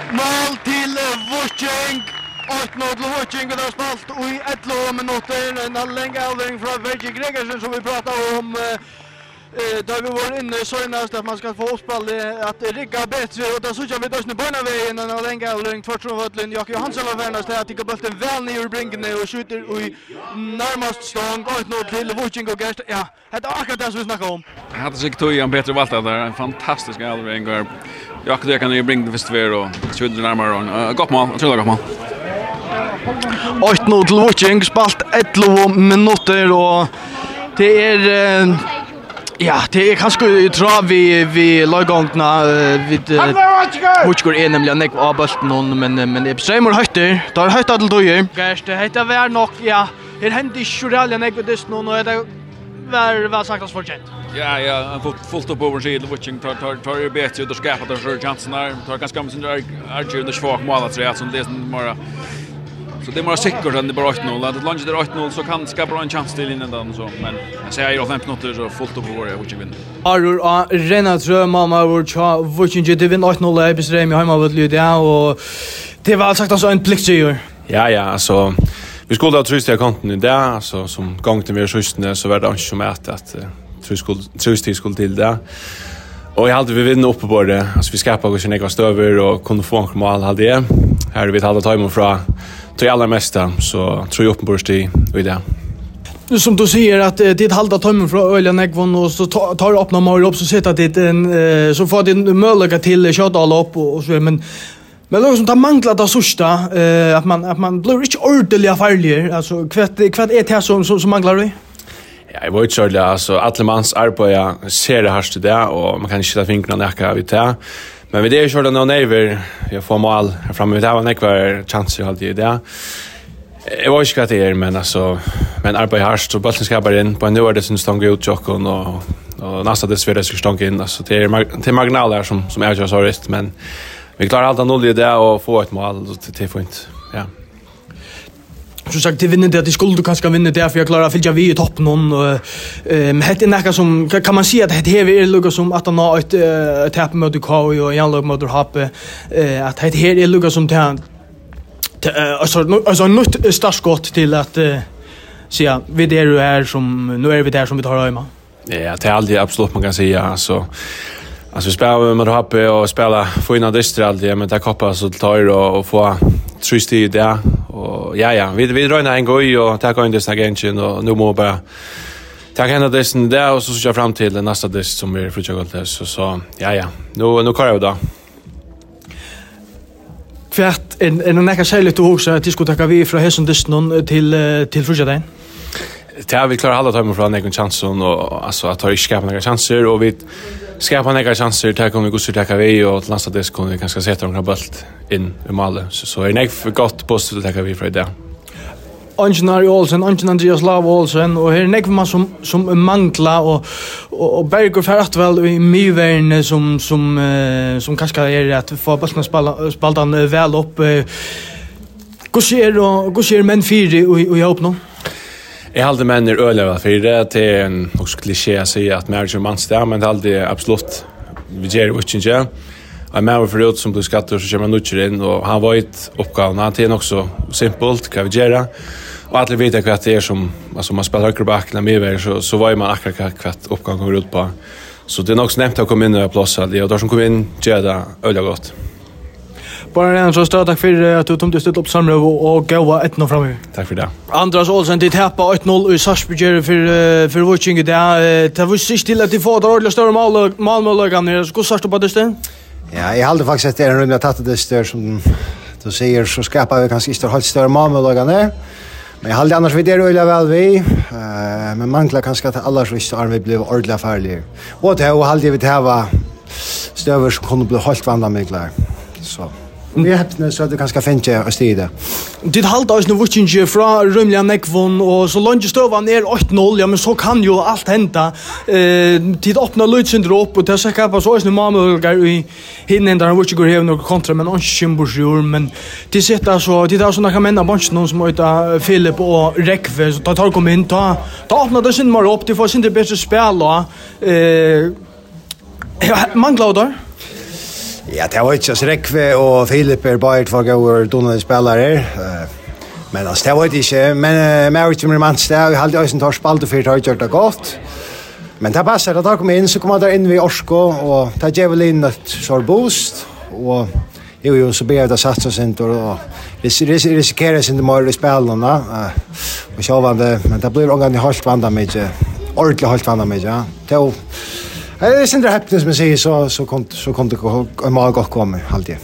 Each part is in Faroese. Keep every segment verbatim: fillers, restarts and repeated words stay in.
Mål till Vucing. åtta noll till Vucing. Vi har spalt i elva minuter. En lång avvägning från Virgil Gregersen som vi pratar om. Eh, där vi var inne så senast att man ska få uppspel att rigga bättre och då så jag vet också på vägen en lång avvägning för Trondheim. Jakob Johansson var värnast att ta bollen väl ner ur brinken och skjuter i närmast stång åtta noll till Vucing och Gerst. Ja, det är akkurat det som vi snackar om. Jag hade sig tog en bättre valt där. En fantastisk avvägning. Jakob det kan ju bringa det först för och skjuter närmare och gott mål. Jag tror det gott mål. åtta noll till Vucing spalt elva minuter och det är ja, det är kanske tror vi vi lagångna vid Vucing är nämligen nek av bollen men men det är Simon Hötter. Där Hötter till dojer. Gerst det heter väl nog ja. Det händer ju redan nek det snön och det var vad sagt oss förtjänt. Ja, ja, fullt fullt upp över sig Vucing tar tar tar ju bättre och skapar där för chansen där. Tar ganska mycket där Archie under svag mål att säga som det bara så det är bara säkert att det bara åtta noll. Att lunch där åtta noll så kan skapa en chans till innan den så men jag säger ju fem minuter så fullt upp över Vucing vinner. Arur a Renat Röma var cha Vucing det vinner åtta noll i Bestrem hemma vid Lydia och det var sagt alltså en pliktseger. Ja ja, alltså vi skulle ha trust i konten där alltså som gång till mer schysstne så var det inte som att att trust skulle trust skulle till det. Och jag hade vi vinner uppe på det. Alltså vi skapade oss en egen stöver och kunde få en mål hade det. Här vi hade tagit från till allra mesta så tror jag uppenbart i i det. Som du säger att det halda tömmen från Öljan Ekvon och så tar det öppna mål upp så sätter det en så får det en möjlighet till Ködal upp och så men men det som tar manglar det sista att man att man blir inte ordentligt farlig alltså kvart kvart är det som som manglar det. Ja, jag vet inte alltså Atlemans arbete ser det här det och man kan inte ta fingrarna näka vid det. Men vi det är ju någon över jag får mål framme vid det var nekvar chans jag hade det. Jag var inte det är men alltså men arbete här så bollen ska bara in på en nivå det syns stång ut Jokon och och nästa det svåra ska stång in alltså det är till marginaler som som är ju så rätt men vi klarar allt noll i det och få ett mål till till point. Ja. Så sagt det vinner det att de skulle kanske vinna det för jag klarar att fylla vi i toppen och ehm det är näka som kan man se att det här är lugg som att han har ett tapp mot K och en lag mot Happe att det här är lugg som till alltså alltså nytt startskott till att se vi det är här som nu är vi där som vi tar hemma. Ja, det är aldrig absolut man kan säga alltså alltså vi spelar med Happe och spelar få in adressstrad men det koppar så tar och och få trust i det och ja ja vi vi drar in en gång och tar in det again och nu må bara ta henne dessen där och så ska jag fram till nästa dess som är frutjagalt så så ja ja nu nu kör jag då kvart en en näka skälet också att diskutera vi från hästen dessen till till frutjagalt. Ja, vi klarar alla timer från egen chansen och alltså att ta i skapa några chanser och vi skapa några chanser till kommer vi gå så ta vi och lasta det ska vi kanske sätta några boll in i mål så så är det för gott post att ta vi för det. Angenari Olsen, Andreas Lav Olsen och här näck man som som mangla och och Berger färt väl i myvärn som som som kanske är att få bollen spela spaltan väl upp. Hur ser och hur ser men fyra och jag öppnar. Jag hade män är öliga för det till en också kliché att säga att manager man står men det är aldrig absolut vi ger vad inte jag är med för det som du skattar så kommer man ut in och han var ett uppgåvan han till också simpelt kan vi göra och alla vet att det är som alltså man spelar högerback när mer så så var man akkurat kvart uppgåvan går ut på så det är också nämnt att komma in och plåsa det och då som kommer in gör det öliga gott. Bara en så stort tack för att du tog dig upp samma och gå ett noll framåt. Tack för det. Andreas Olsen det tappa åtta noll i Sarsbygger för för Vucing det. Det var sist till att de får ordentligt större mål målmålare ner. Ska starta på det. Ja, jag hade faktiskt att det är en runda tatt det stör som du säger så skapar vi kanske inte helt större målmålare ner. Men jag hade annars vid det rulla väl vi. Eh men manglar kanske att alla så står vi blev ordentligt färdiga. Och det och hade vi det här var stöver som kunde bli helt vandamiklar. Så vi har så att du kanske finna att stida. Det halta oss nu Vucing från Römliga Nekvon och så långt stövan är åtta noll ja men så kan ju allt hända. Eh tid öppna Lutsindro upp och det ska skapa så nu mamma i hinner där Vucing går hem några kontra men on Chimbusjur men det sätter så det där såna kan männa bunch någon som heter Philip och Rekve så tar kom in ta ta öppna det sin mer upp det får sin det bättre spel då. Eh manglar där. Ja, det var inte så Rekve och Filip är bara två gånger donade spelare. Men alltså det var inte, men med ut med Manstad, vi hade ju tar spalt och fyrt har gjort det gott. Men det passar att ta kom in så kommer där in vi Orsko och ta Javelin ett så boost och jo jo så ber det satsa center och riskerar sin mål i spelarna. Och så var det men det blir ångan i halt vanda med ordentligt halt vanda med ja. Då det är synd det häpnas med sig så så kom så kom det en mål gott komma alltid.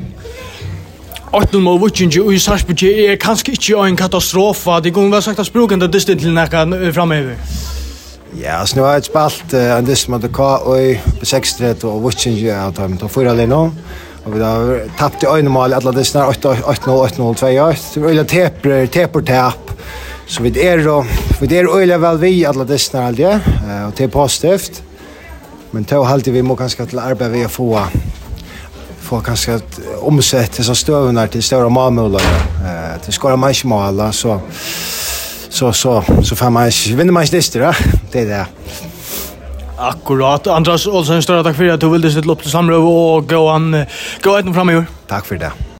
åtta noll Vucing i Sarpsborg är kanske inte en katastrof. Det går väl sagt att språken det distant till näka framöver. Ja, så nu har jag spalt en dist med K och i sextiotre och Vucing ja, då men då får jag nu. Och vi har tappat i öjnemål alla distar åtta noll åtta noll två ett. Så vi har tepper tepper tapp. Så vi är då vi är öjla väl vi alla distar alltid och det är positivt. Men då alltid vi må kanske till arbeta vi få få kanske att omsätta så stövnar till stora målmål eh till skora match mål så så så så får man vinna match distar det är det. Akkurat. Andras Olsen, större tack för att du ville ställa upp till samråd och gå an gå ett fram i år. Tack för det.